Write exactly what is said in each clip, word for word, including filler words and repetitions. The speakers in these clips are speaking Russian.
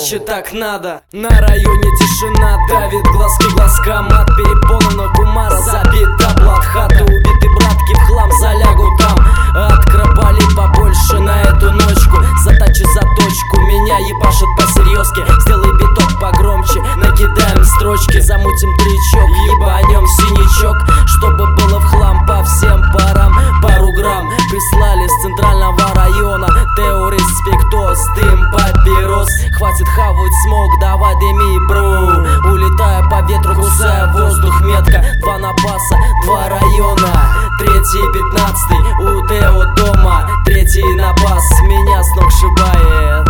значит так надо. На районе тишина давит, глазки глазкам от переполненного кумара забита блат хата. Убиты братки в хлам, залягу там. Откропали побольше на эту ночку. Затачи заточку, меня ебашут по-серьезке. Сделай биток погромче, накидаем строчки. Замутим тречок, ебанем синячок, чтобы было в хлам по всем парам. Пару грамм прислали с центрального района. Тео респектос, дым папирос. Хватит хавать смог, давай дыми, бро. Улетая по ветру, кусая воздух метко. Два напаса, два района. Третий, пятнадцатый, у Тео дома. Третий напас меня с ног шибает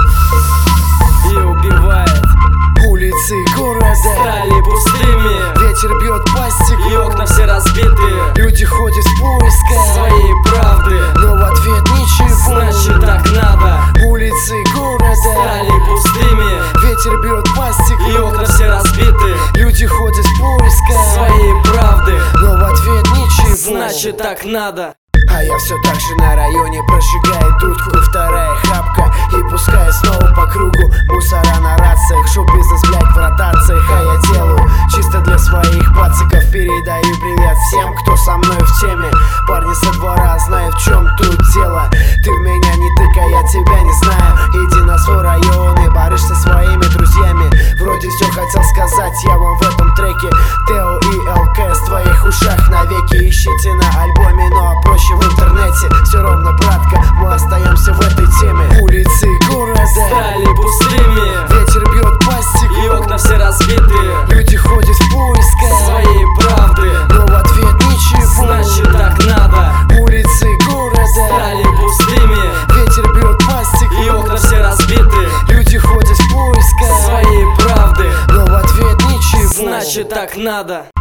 и убивает. Улицы города стали пустыми, ветер бьет по стеклу, и окна все разбиты. люди ходят в поисках своей правды, но в ответ ничего. Значит так надо. Улицы города стали пустыми, ветер бьет по стеклу, и окна все разбиты. люди ходят в поисках своей правды, но в ответ ничего. Значит так надо. А я все так же на районе, прожигает дудку. Вторая хапка и пускай снова по кругу. Мусора на рациях, шоу-бизнес, блять, в ротациях. А я делаю чисто для своих пациков. Передаю привет всем, кто со мной в теме. Парни со двора, знаю, в чем тут дело. Ты в меня не тыкай, я тебя не знаю. Иди на свой район и барышь со своими друзьями. Вроде все хотел сказать я вам в этом треке. Тео и ЛК в твоих ушах навеки. Ищите на альбоме, но проще в интернете. Все ровно, братка, мы остаемся в этой теме. Улицы города стали пустыми, ветер бьет по стеклу, и окна все разбиты. люди ходят в поисках своей правды, но в ответ ничего. Значит так надо. Улицы города стали пустыми, ветер бьет по стеклу, и окна все разбиты. люди ходят в поисках своей правды, но в ответ ничего. значит так надо.